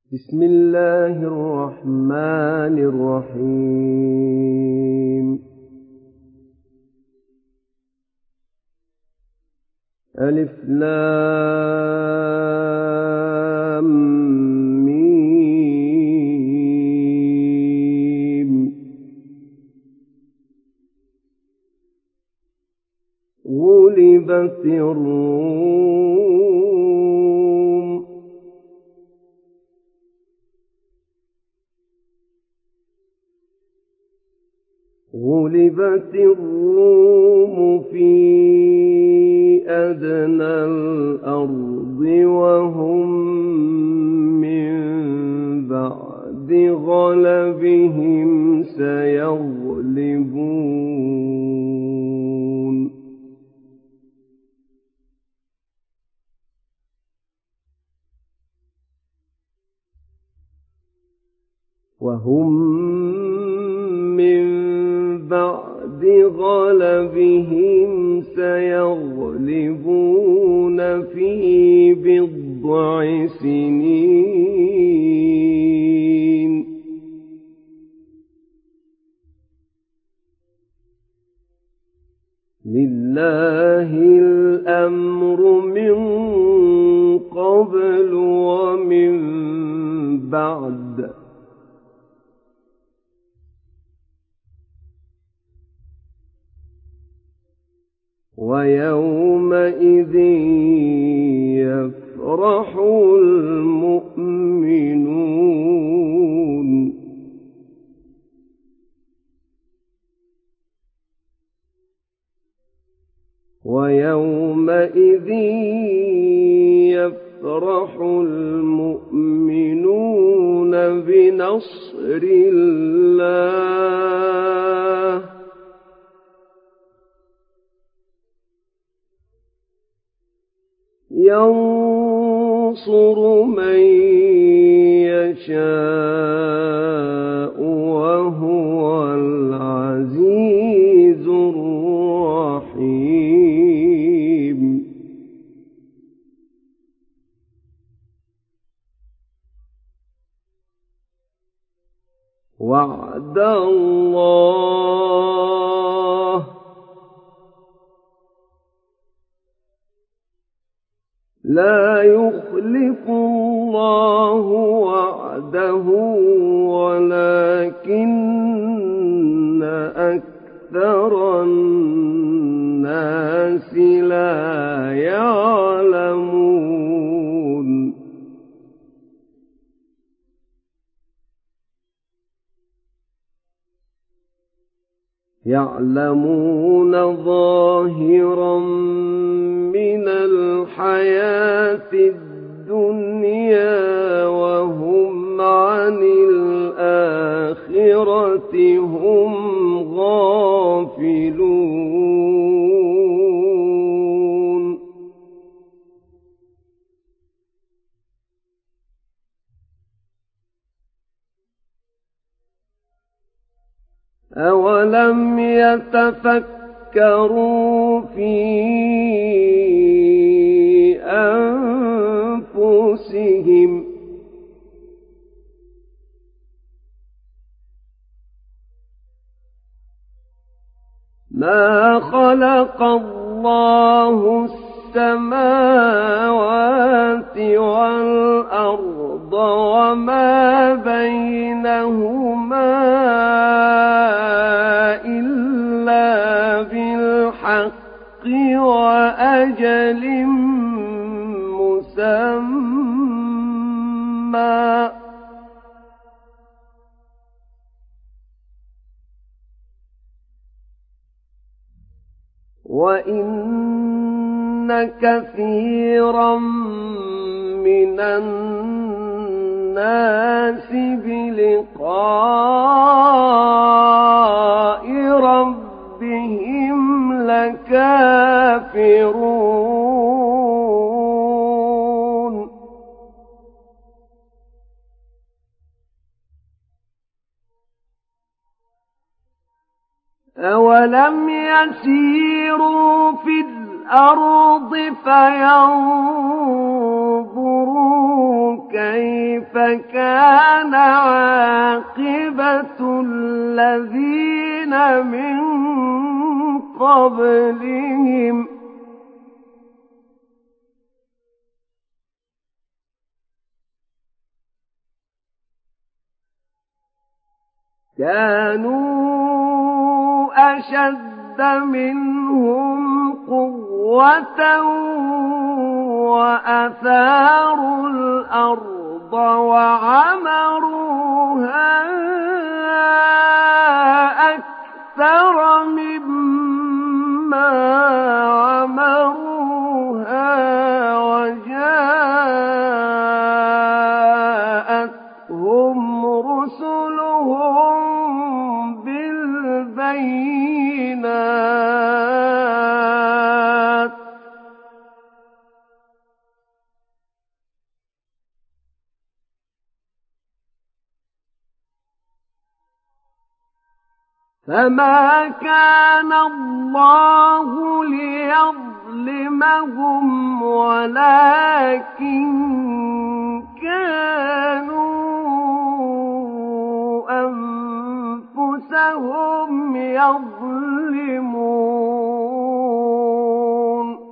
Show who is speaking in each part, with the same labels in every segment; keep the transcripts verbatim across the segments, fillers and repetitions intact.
Speaker 1: بسم الله الرحمن الرحيم. ألف لام ميم. غلبت الروم غلبت الروم في أدنى الأرض وهم من بعد غلبهم سيغلبون وهم من بعد غلبهم سيغلبون في بضع سنين لله الأمر من قبل ومن بعد ويومئذ يفرح المؤمنون ويومئذ يفرح المؤمنون بنصر الله ينصر من يشاء وهو العزيز الرحيم. وعد الله لا يخلف الله وعده ولكن أكثر الناس لا يعلمون. يعلمون ظاهرا من الحياة الدنيا وهم عن الآخرة هم غافلون. أولم يتفكروا في أنفسهم ما خلق الله السماوات والأرض وما بينهما إلا بالحق وأجل مسمى وإن كثيرا من الناس بلقاء ربهم لكافرون. أولم يسيروا في الأرض فينظروا كيف كان عاقبة الذين من قبلهم كانوا أشد منهم قوة وأثاروا الأرض وعمروها أكثر مما عمروها وجاءتهم رسلهم بالبينات فما كان الله ليظلمهم ولكن كانوا أنفسهم يظلمون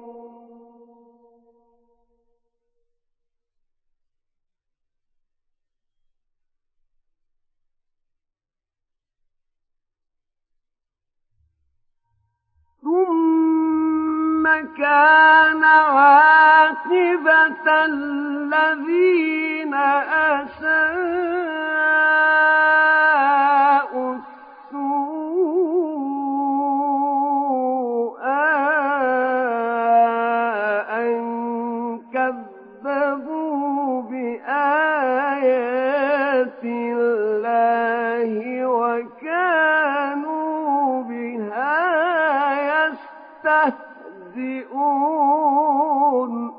Speaker 1: ثم كان عاقبة الذين أساءوا السوء أن كذبوا بآيات الله وكانوا بها يستهزئون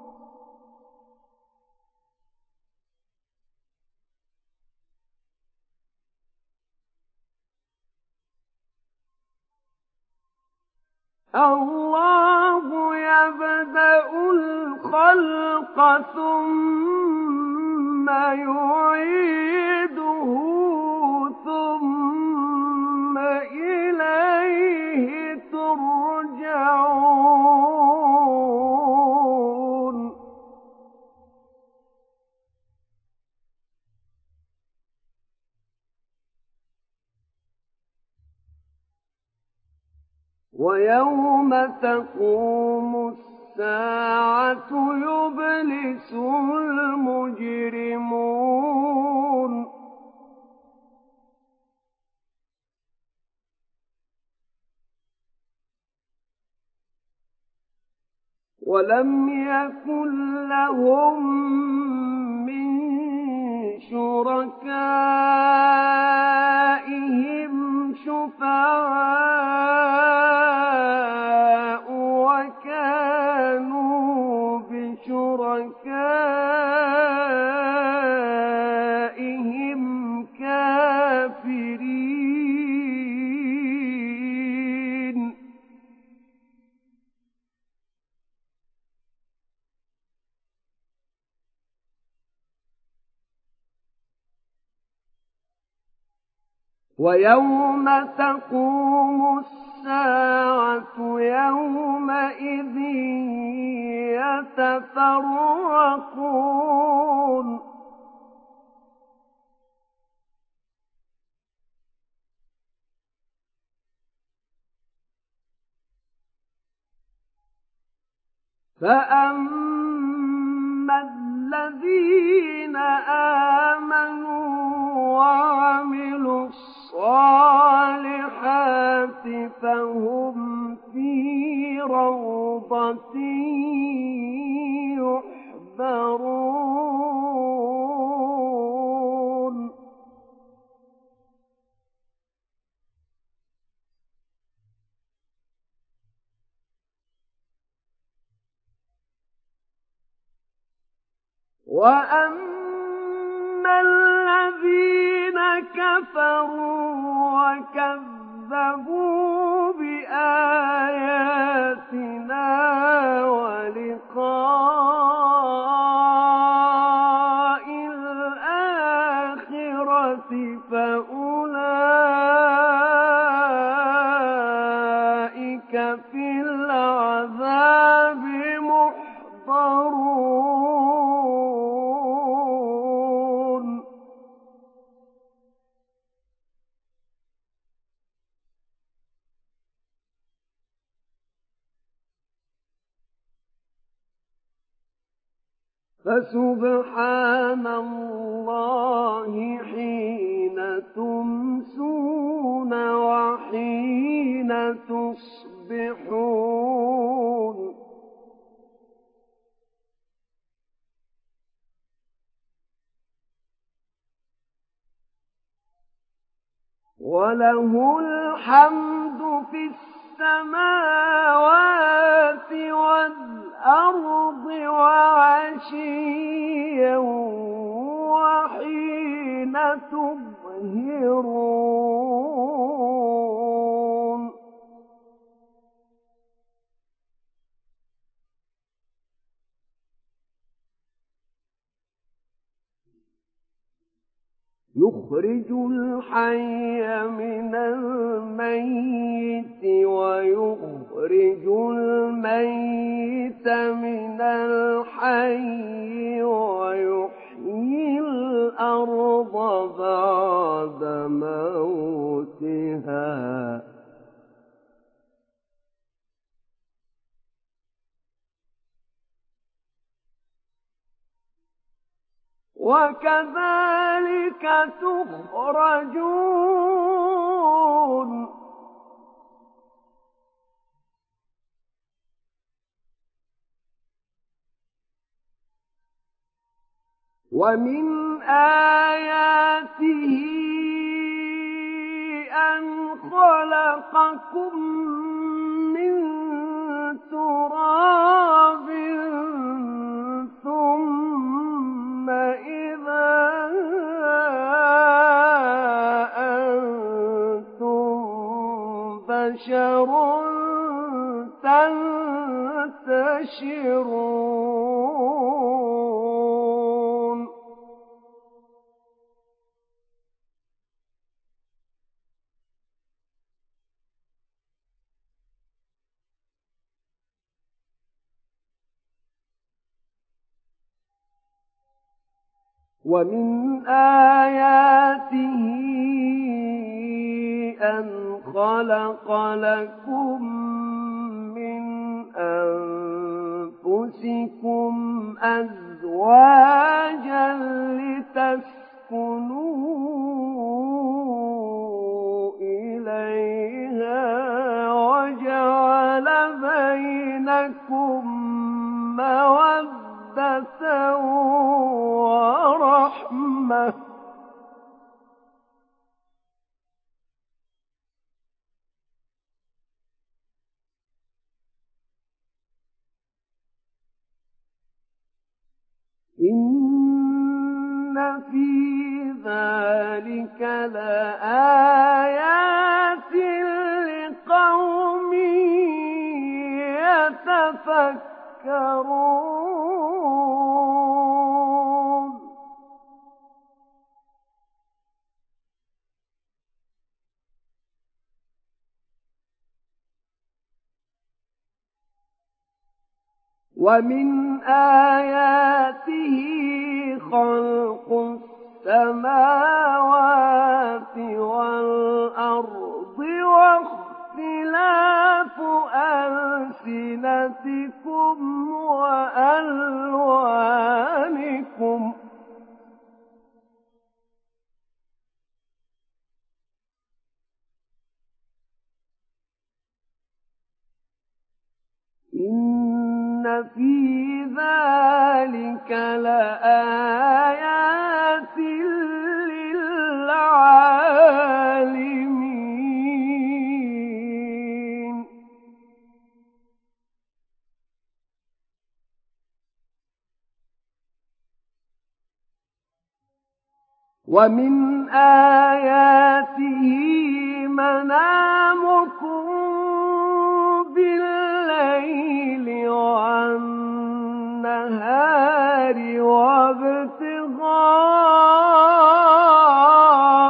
Speaker 1: الله يبدأ الخلق ثم يعيده ثم إليه ترجعون ويوم تقوم الساعة يبلس المجرمون ولم يكن لهم من شركائهم شفعاء وكانوا بشركائهم كافرين ويوم تقوم الساعة يومئذ يتفرقون فأما الذين آمنوا وعملوا الصالحات فهم في روضة يحبرون وأما الذين كفروا وكذبوا بآياتنا ولقاء الآخرة فأولئك في العذاب محضرون فسبحان الله حين تمسون وحين تصبحون وله الحمد في السماوات والأرض وعشيا وحين تظهرون يخرج الحي من الميت ويخرج الميت من الحي ويحيي الأرض بعد موتها وكذلك تخرجون ومن آياته أن خلقكم من تراب ثم إذا أنتم بشر تنتشرون ومن آياته أن خلق لكم من أنفسكم أزواجا لتسكنوا إليها وجعل بينكم مودة ورحمة إن في ذلك لآيات لقوم يتفكرون ومن آياته خلق السماوات والأرض واختلاف ألسنتكم وألوانكم إن في ذلك لآيات للعالمين ومن آياته منامكم بالليل والنهار وابتغاء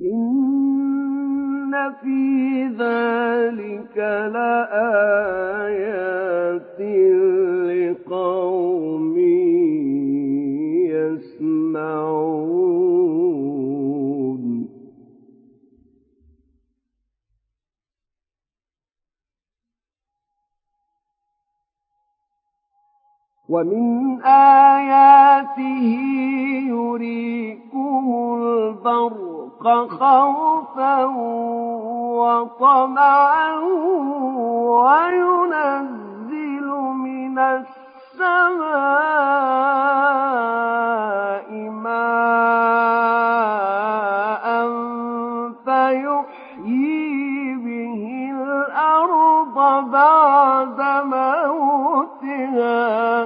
Speaker 1: إن في ذلك لآيات لقوم يسمعون ومن آياته يريكم البرق خوفا وطمعا وينزل من السماء ماء فيحيي به الأرض بعد موتها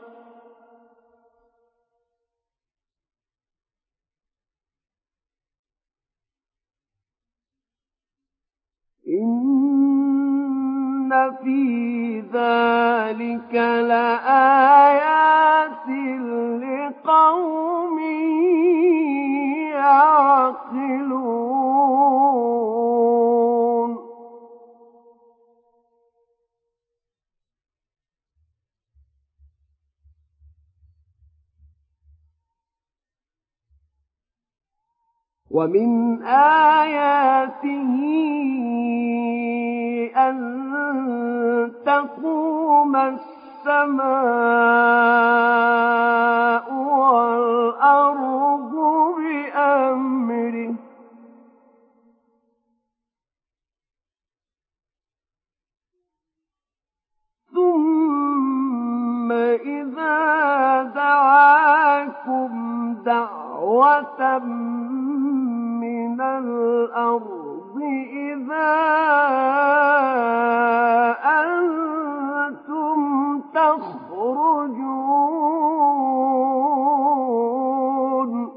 Speaker 1: إن في ذلك لآيات لقوم يعقلون ومن آياته أن تقوم السماء والأرض بأمره ثم إذا دعاكم دعوة من الأرض إذا أنتم تخرجون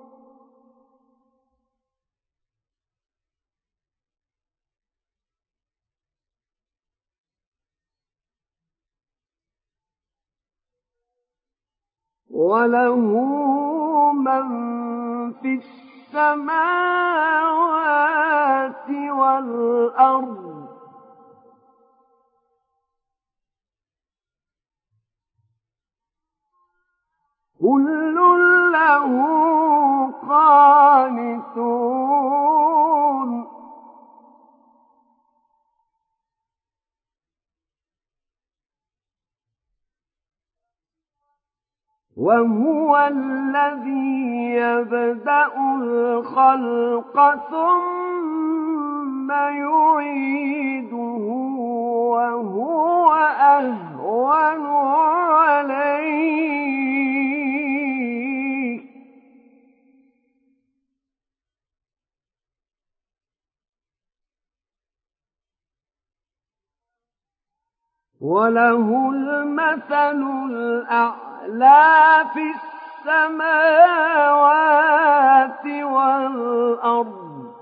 Speaker 1: وله من في السماوات والأرض كل له قانتون وهو الذي يبدأ الخلق ثم يعيده وهو أهون عليه وله المثل الأعلى في السماوات والأرض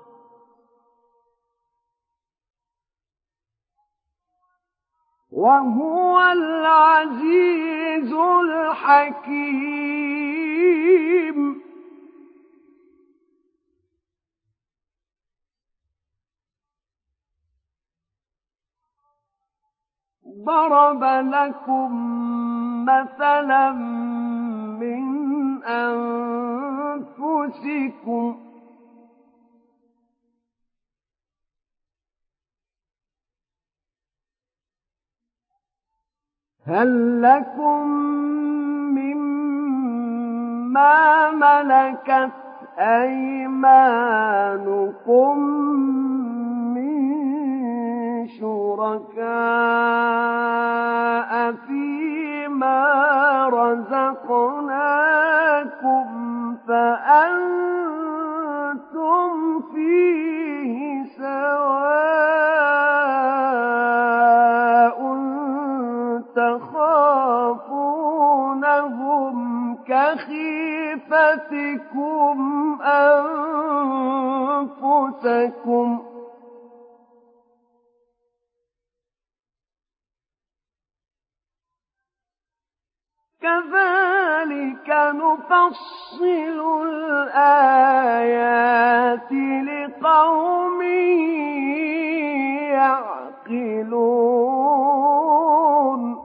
Speaker 1: وهو العزيز الحكيم ضرب لكم مثلا من أنفسكم هل لكم مما ملكت أيمانكم من شركاء فيما رزقناكم فأنتم فيه سواء تخافونهم كخيفتكم أنفسكم كذلك كَذَلِكَ نُفَصِّلُ الْآيَاتِ لِقَوْمٍ يَعْقِلُونَ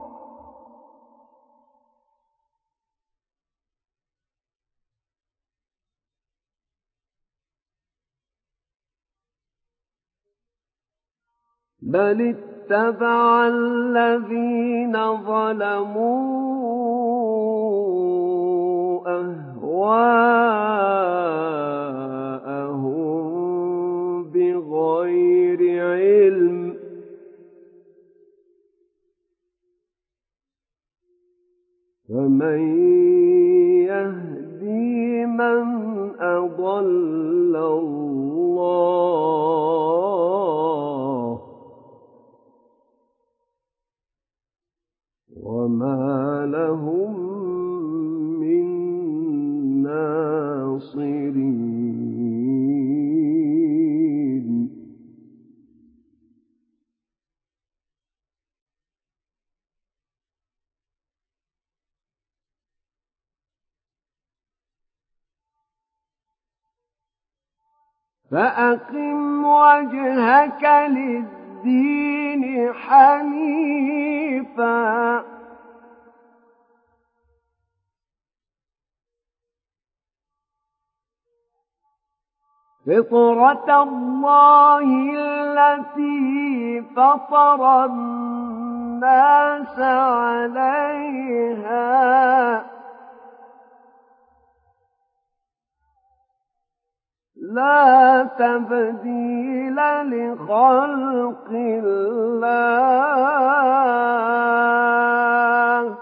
Speaker 1: بَلِ اتَّبَعَ الَّذِينَ ظَلَمُوا أَهْوَاءَهُم بِغَيْرِ عِلْمٍ ۖ فَمَن يَهْدِي مَنْ أَضَلَّ اللَّهُ وَمَا لَهُم مِّن نَّاصِرِينَ فَأَقِمْ وَجْهَكَ لِلدِّينِ حَنِيفًا فِطْرَتَ اللَّهِ الَّتِي فَطَرَ النَّاسَ عَلَيْهَا لَا تَبْدِيلَ لِخَلْقِ اللَّهِ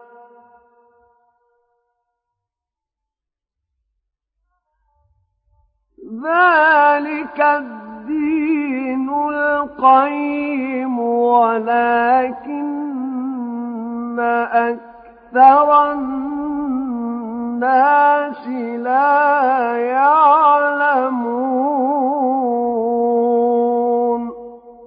Speaker 1: ذَلِكَ الدِّينُ الْقَيِّمُ وَلَكِنَّ أَكْثَرَ النَّاسِ لَا يَعْلَمُونَ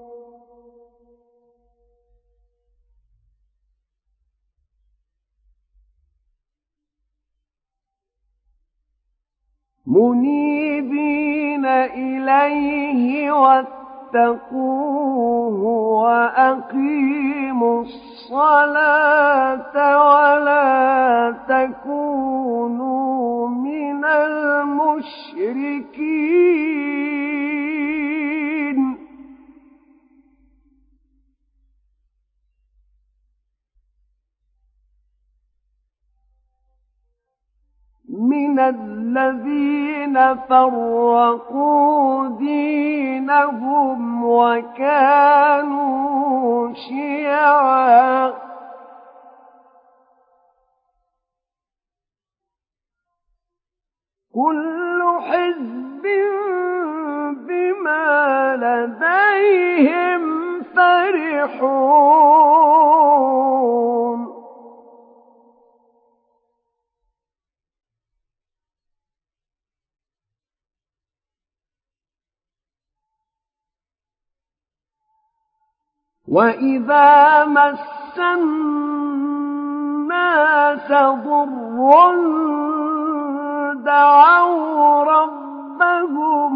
Speaker 1: مُنِيبِينَ إِلَيْهِ وَاتَّقُوهُ وَأَقِيمُوا الصَّلَاةَ وَلَا تَكُونُوا مِنَ الْمُشْرِكِينَ مِنَ الَّذِينَ فَرَّقُوا دِينَهُمْ وَكَانُوا شِيَعًا ۖ كُلُّ حِزْبٍ بِمَا لَدَيْهِمْ فَرِحُونَ وَإِذَا مَسَّ النَّاسَ ضُرٌّ دَعَوْا رَبَّهُم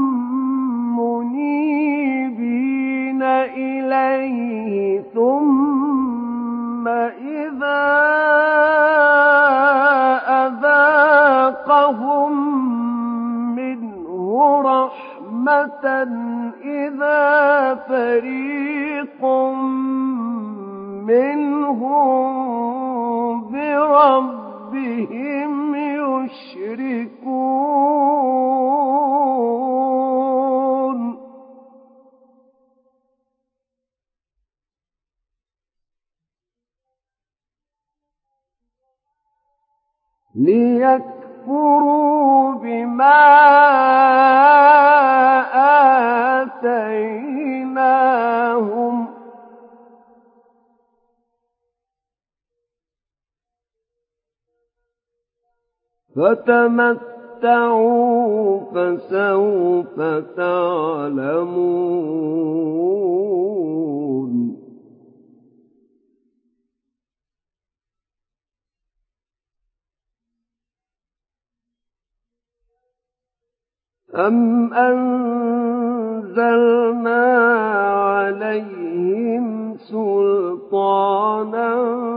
Speaker 1: مُّنِيبِينَ إِلَيْهِ ثُمَّ إِذَا أَذَاقَهُم مِّنْهُ رَحْمَةً إِذَا فَرِيقٌ مِّنْهُم بِرَبِّهِمْ يُشْرِكُونَ لِيَكْفُرُوا بِمَا آتَيْنَاهُمْ فَتَمَتَّعُوا فَسَوْفَ تَعْلَمُونَ أَمْ أَنزَلْنَا عَلَيْهِمْ سُلْطَانًا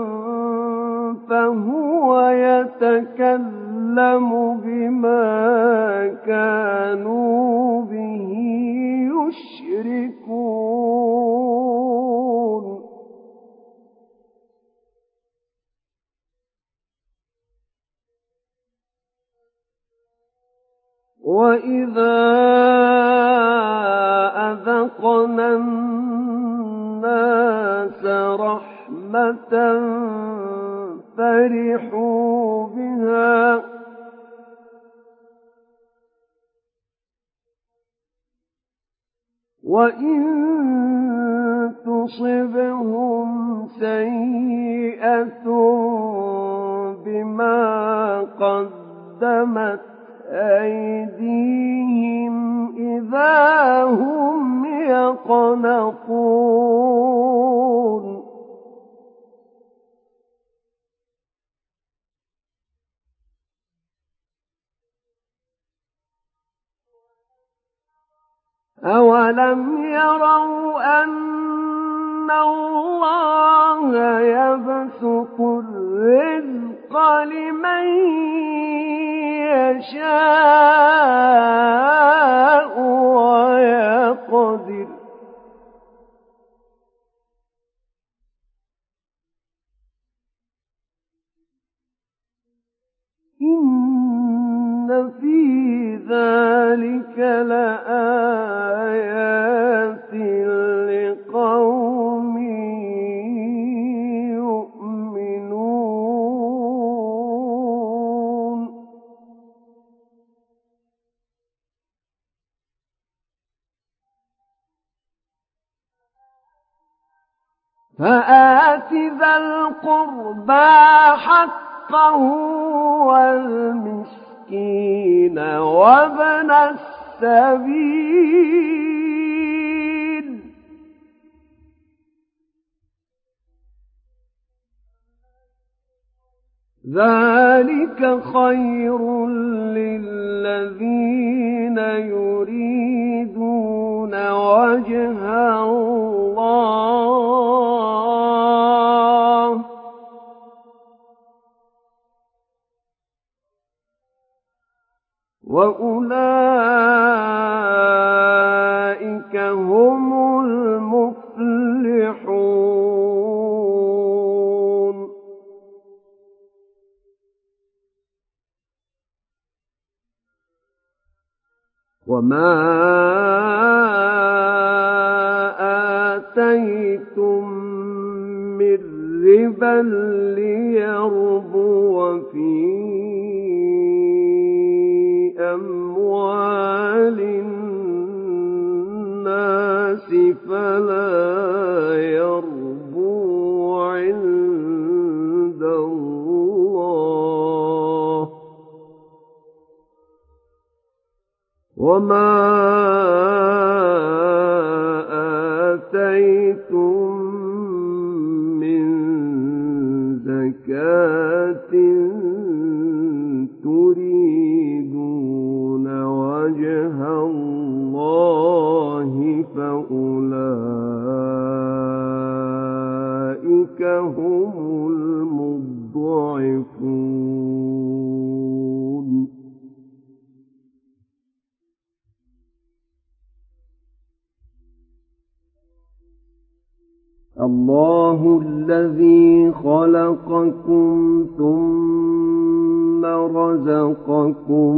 Speaker 1: فَهُوَ يَتَكَلَّمُ بِمَا كَانُوا بِهِ يُشْرِكُونَ وَإِذَا أَذَقْنَا النَّاسَ رَحْمَةً فَرِحُوا بِهَا وَإِن تُصِبْهُمْ سَيِّئَةٌ بِمَا قَدَّمَتْ أَيْدِيهِمْ إِذَا هُمْ يَقْنَطُونَ أَوَلَمْ يَرَوْا أَنَّ اللَّهَ يَبْسُطُ الرِّزْقَ لِمَن يَشَاءُ وَيَقْدِرُ إِنَّ فِي ذَلِكَ لَآيَاتٍ لِقَوْمٍ يُؤْمِنُونَ فَآتِ ذَا الْقُرْبَىٰ حَقَّهُ وَالْمِسْكِينَ وَابْنَ السَّبِيلِ ذَلِكَ خَيْرٌ لِّلَّذِينَ يُرِيدُونَ وَجْهَ اللَّهِ ۖ وَأُولَٰئِكَ هُمُ الْمُفْلِحُونَ وَمَا آتَيْتُم مِّن رِّبًا لِّيَرْبُوَ فِي أَمْوَالِ النَّاسِ فَلَا يَرْبُو عِندَ اللَّهِ ۖ وَمَا آتَيْتُم مِّن زَكَاةٍ تُرِيدُونَ وَجْهَ اللَّهِ فَأُولَٰئِكَ هُمُ الْمُضْعِفُونَ اللَّهُ الَّذِي خَلَقَكُمْ ثُمَّ رَزَقَكُمْ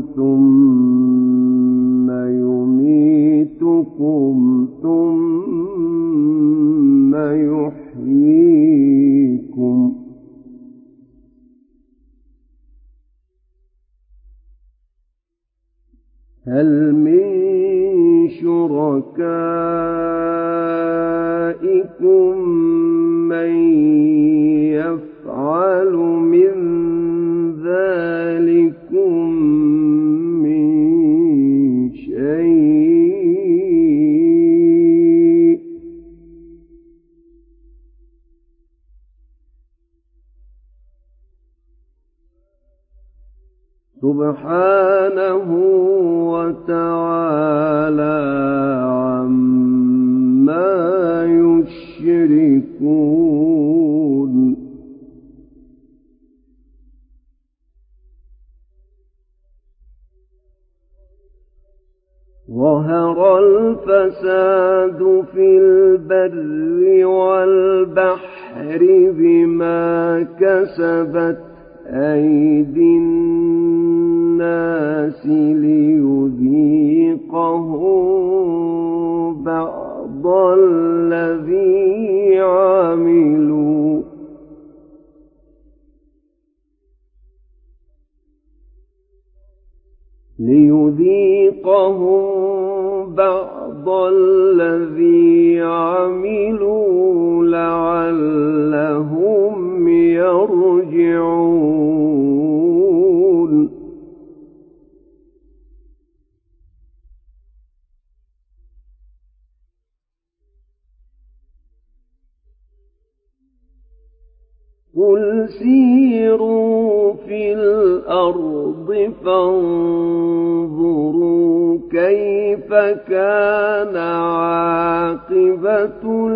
Speaker 1: ثُمَّ يُمِيتُكُمْ ثُمَّ يُحْيِيكُمْ ۖ هَلْ مِن شُرَكَائِكُم مَّن يَفْعَلُ مِن ذَٰلِكُم مِّن شَيْءٍ ۚ سبحانه وتعالى عما يشركون ظهر الفساد في البر والبحر بما كسبت أيدي الناس ليذيقهم بعض الذي عملوا ليذيقهم بعض الذي عملوا لعلهم يرجعون قل سيروا في الأرض فانظروا كيف كان عاقبة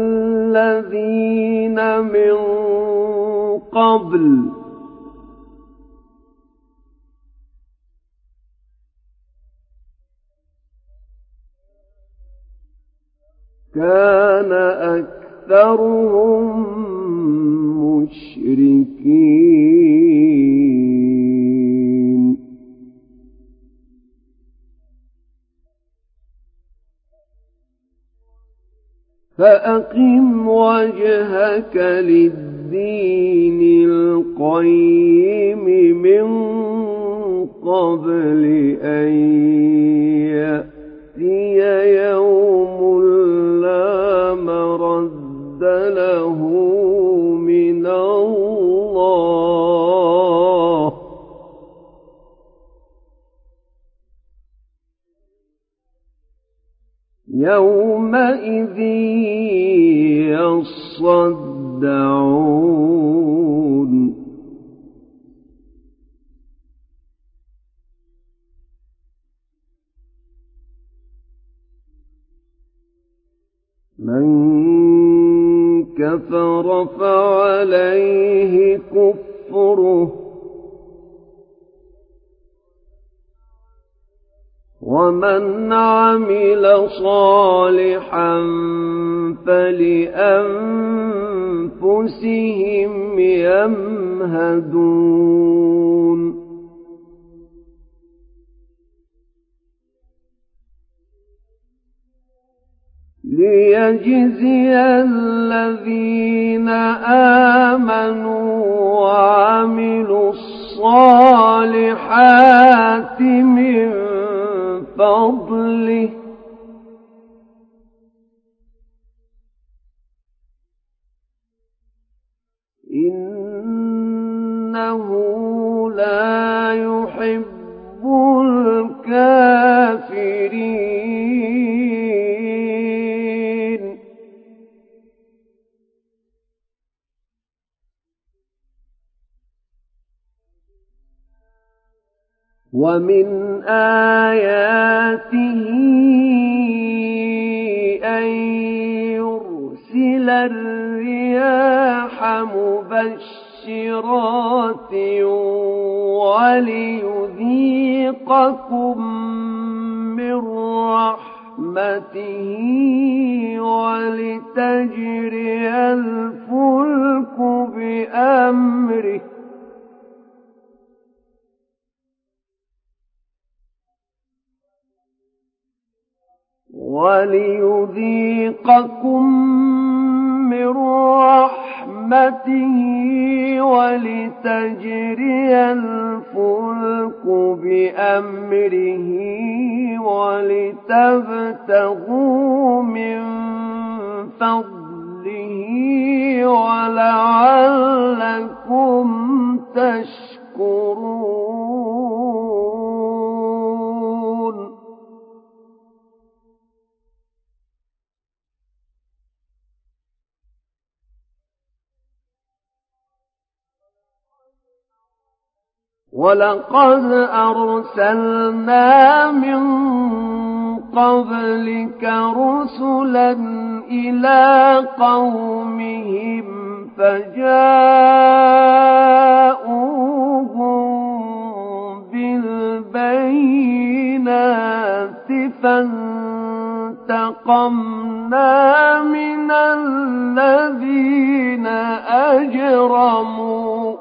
Speaker 1: الذين من قبل كان أكثرهم مشركين فأقم وجهك للدين القيم من قبل أن يأتي يوم لا مرد له من الله يومئذ يصدعون من كفر فعليه كفره ومن عمل صالحا فلأنفسهم يمهدون ليجزي الذين آمنوا وعملوا الصالحات من فضله إنه لا يحب الكافرين ومن آياته أن يرسل الرياح مبشرات وليذيقكم من رحمته ولتجري الفلك بأمره وليذيقكم من رحمته ولتجري الفلك بأمره ولتبتغوا من فضله ولعلكم تشكرون وَلَقَدْ أَرْسَلْنَا مِن قَبْلِكَ رُسُلًا إِلَىٰ قَوْمِهِمْ فَجَاءُوهُم بِالْبَيِّنَاتِ فَانتَقَمْنَا مِنَ الَّذِينَ أَجْرَمُوا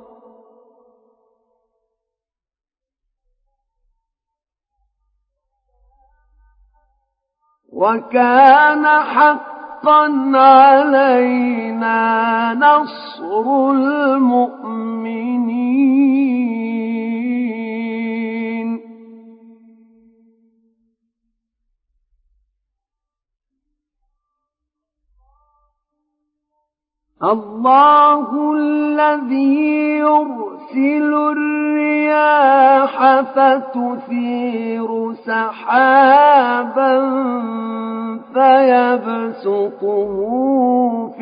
Speaker 1: وَكَانَ حَقًّا عَلَيْنَا نَصْرُ الْمُؤْمِنِينَ اللَّهُ الَّذِي يُرْسِلُ الرِّيَاحَ فَتُثِيرُ سَحَابًا فَيَبْسُطُهُ فِي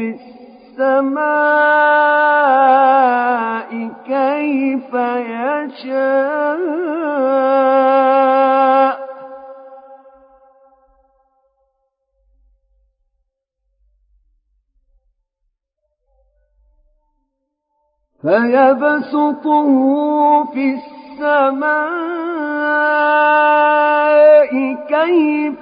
Speaker 1: السَّمَاءِ كَيْفَ يَشَاءُ فَيَبْسُطُهُ فِي السَّمَاءِ كَيْفَ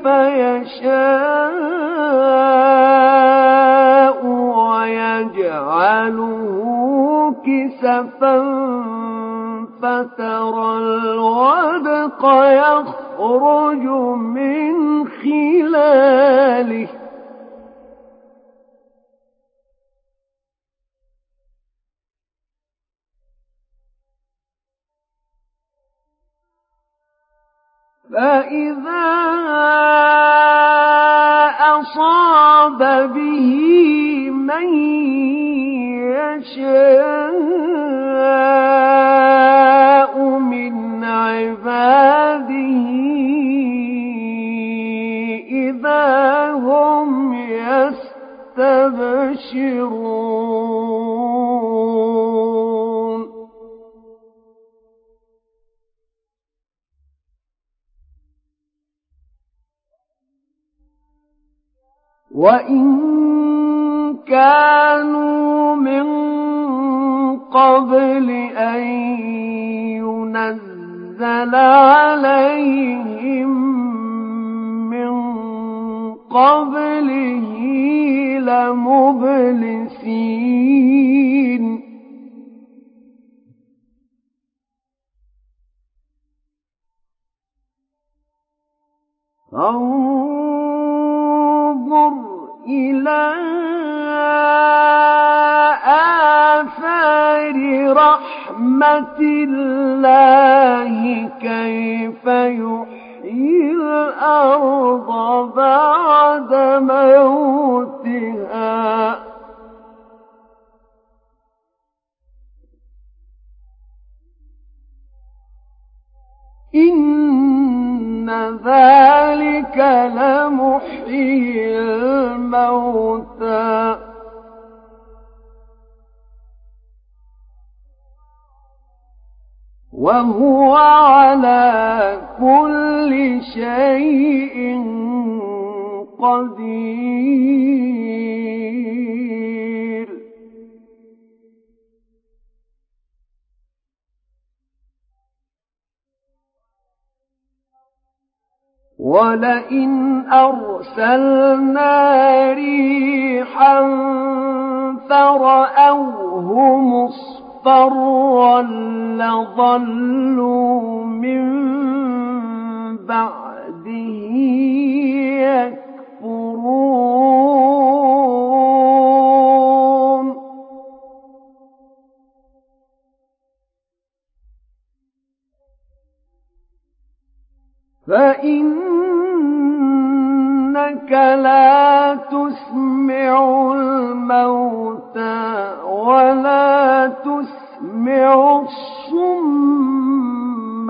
Speaker 1: يَشَاءُ وَيَجْعَلُهُ كِسَفًا فَتَرَى الْوَدْقَ يَخْرُجُ مِنْ خِلَالِهِ فَإِذَا أَصَابَ بِهِ مَن يَشَاءُ مِنْ عِبَادِهِ إِذَا هُمْ يَسْتَبْشِرُونَ وَإِن كَانُوا مِن قَبْلِ أَن يُنَزَّلَ عَلَيْهِم مِّن قَبْلِهِ لَمُبْلِسِينَ فَانظُرْ إِلَىٰ آثَارِ رَحْمَتِ اللَّهِ كَيْفَ يُحْيِي الْأَرْضَ بَعْدَ مَوْتِهَا إِنَّ ذَلِكَ لَمُحْيِي الْمَوْتَىٰ وَهُوَ عَلَىٰ كُلِّ شَيْءٍ قَدِيرٌ وَلَئِنْ أَرْسَلْنَا رِيحًا فَرَأَوْهُ مُصْفَرًّا لَّظَلُّوا مِن بَعْدِهِ يَكْفُرُونَ فَإِنَّكَ لَا تُسْمِعُ الْمَوْتَىٰ وَلَا تُسْمِعُ الصُّمَّ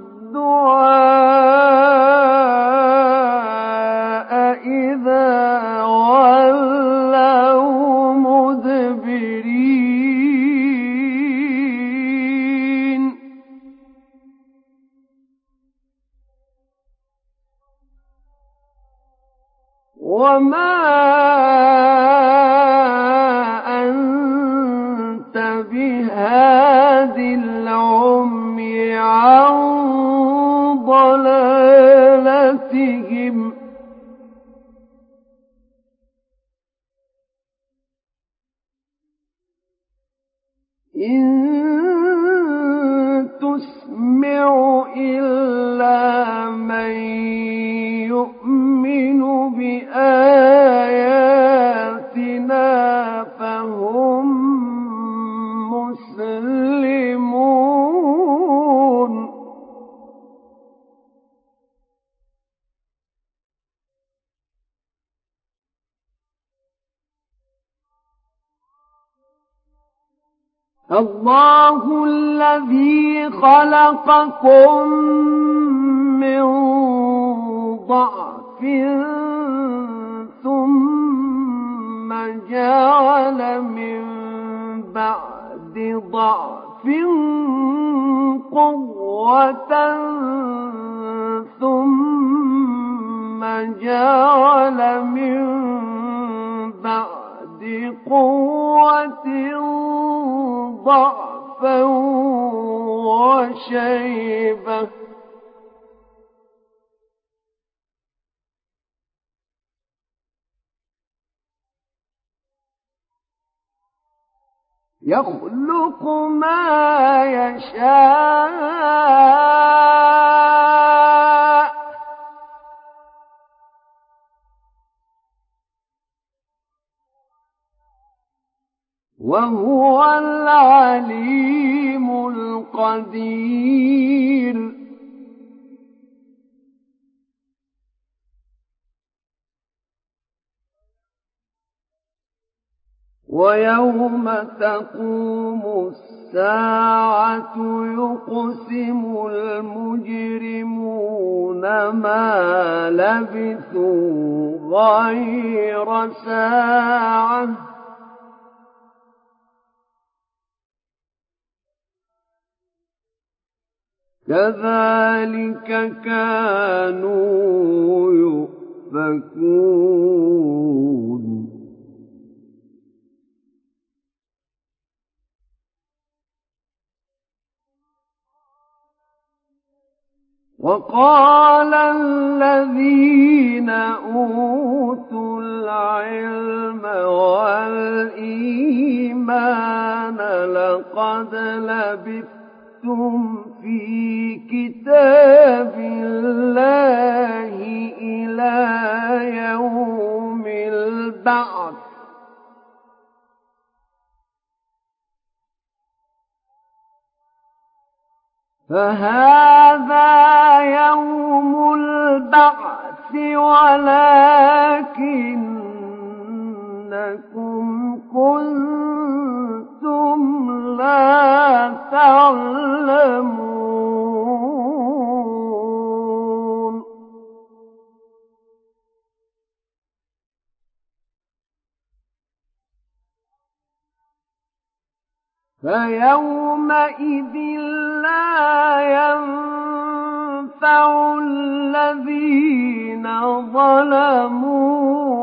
Speaker 1: الدُّعَاءَ إِذَا وَلَّوْا مُدْبِرِينَ وما أنت بهاد العمي عن ضلالتهم إن تسمع إلا من يؤمن بآياتنا فهم مسلمون الله الذي خلقكم من ضعف ثم جعل من بعد ضعف قوة ثم جعل من بعد قوة ضعفا وشيبة يخلق ما يشاء وهو العليم القدير ويوم تقوم الساعة يقسم المجرمون ما لبثوا غير ساعة كذلك كانوا يؤفكون وقال الذين أوتوا العلم والإيمان لقد لبثتم في كتاب الله إلى يوم البعث فهذا يوم البعث ولكنكم كنتم لا تعلمون فيومئذ لا ينفع الذين ظلموا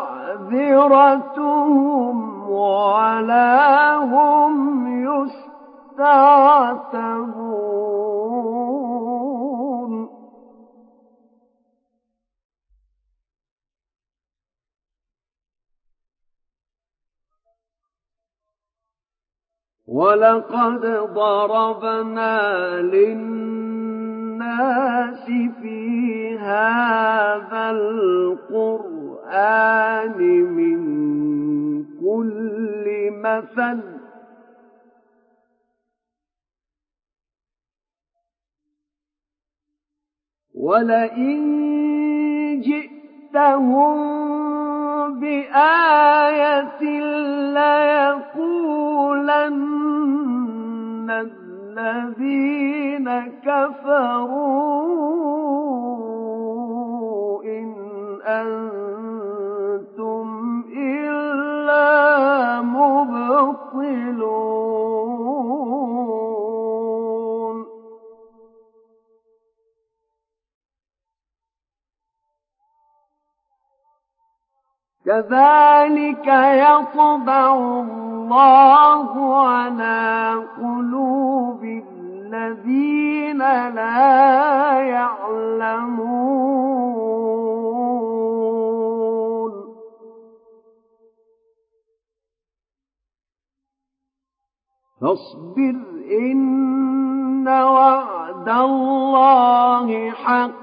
Speaker 1: معذرتهم ولا هم يستعتبون ولقد ضربنا للناس في هذا القرآن من كل مثل ولئن جئتهم بآية ليقولن الذين كفروا إن أنتم إلا مبطلون كذلك يطبع الله على قلوب الذين لا يعلمون فاصبر إن وعد الله حق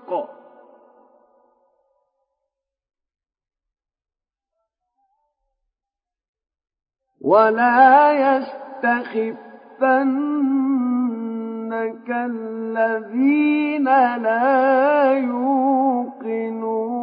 Speaker 1: ولا يستخفنك الذين لا يوقنون